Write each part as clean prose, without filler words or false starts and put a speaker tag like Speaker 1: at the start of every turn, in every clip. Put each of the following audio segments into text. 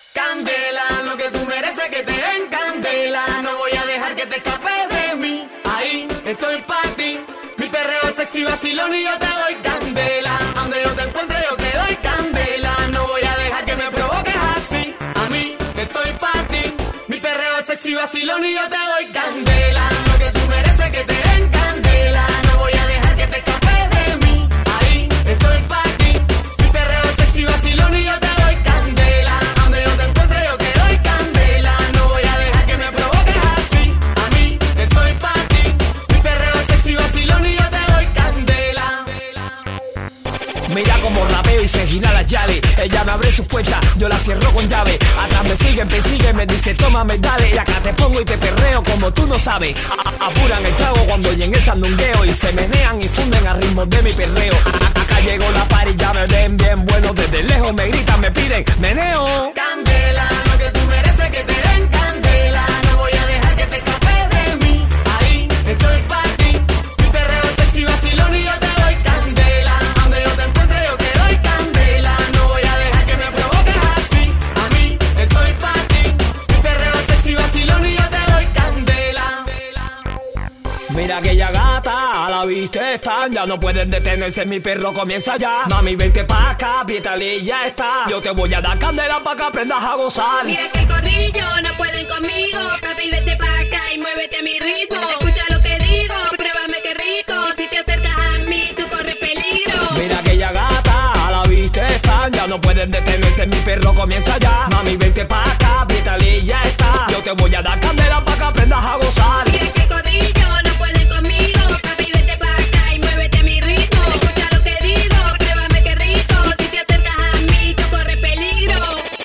Speaker 1: Candela, lo que tú mereces que te den candela. No voy a dejar que te escapes de mí. Ahí estoy para ti. Mi perreo es sexy vacilón y yo te doy candela. Donde yo te encuentre yo te doy candela. No voy a dejar que me provoques así. A mí estoy para ti. Mi perreo es sexy vacilón y yo te doy candela. Lo que tú mereces que te den candela. No voy a dejar que te escapes de mí. Ahí estoy para ti. Mi perreo es sexy vacilón y yo te doy candela. Donde yo te encuentre yo te doy candela. No voy a dejar que me provoques así. A mí estoy para ti. Mi perreo es sexy vacilón y yo te doy candela.
Speaker 2: Mira como rapeo y se gira las llaves. Ella me abre su puerta, yo la cierro con llave. Atrás me sigue, me dice tómame, dale. Y acá te pongo y te perreo como tú no sabes. Apuran el trago cuando oyen el sandungueo. Y se menean y funden a ritmo de mi perreo. Acá llegó la party, ya me ven bien bueno. Desde lejos me gritan, me piden meneo.
Speaker 1: Candela, lo que tú mereces que te den candela. No voy a dejar que te escapes de mí. Ahí estoy para ti. Mi perreo es sexy vacilón y yo te doy candela. Donde yo te encuentre yo te doy candela. No voy a dejar que me provoques así. A mí estoy para ti. Mi perreo es sexy vacilón y yo te doy candela.
Speaker 2: Mira aquella gata, a la vista están. Ya no pueden detenerse, mi perro comienza ya. Mami, vente pa' acá, apriétale y ya está. Yo te voy a dar candela pa' que aprendas a gozar.
Speaker 3: Mira que corrillo, no pueden conmigo. Papi, vete pa' acá y muévete a mi ritmo. Escucha lo que digo, pruébame qué rico. Si te acercas a mí, tú corres peligro.
Speaker 2: Mira aquella gata, a la vista están. Ya no pueden detenerse, mi perro comienza ya. Mami, vente pa' acá, apriétale y ya está. Yo te voy a dar candela pa' que aprendas a gozar.
Speaker 3: Mira que corrillo, no pueden conmigo. Papi, vete pa' acá y muévete a mi ritmo. Escucha lo que digo, pruébame qué rico. Si te acercas a mí, tú corres peligro.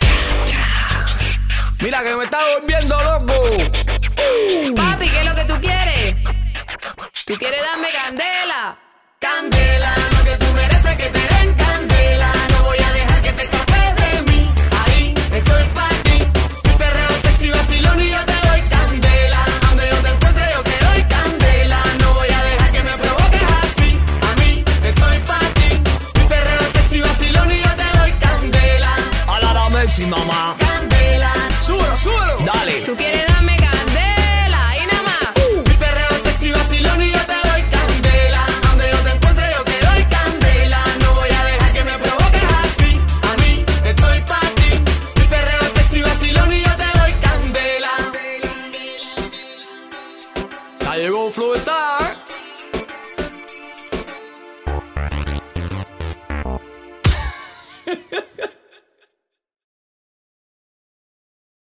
Speaker 2: Mira que me está volviendo loco.
Speaker 1: Papi, ¿qué es lo que tú quieres? ¿Tú quieres darme candela? Candela, lo que tú mereces que te den candela. No voy a dejar que te escapes de mí. Ahí estoy para ti. Mi perreo es sexy vacilón y yo te doy candela. Donde yo te encuentre yo te doy candela. No voy a dejar que me provoques así. A mí estoy para ti. Mi perreo es sexy vacilón y yo te doy candela.
Speaker 2: A la Messi, mamá.
Speaker 1: Candela,
Speaker 2: Súbelo, súbelo. Dale.
Speaker 1: ¿tú quieres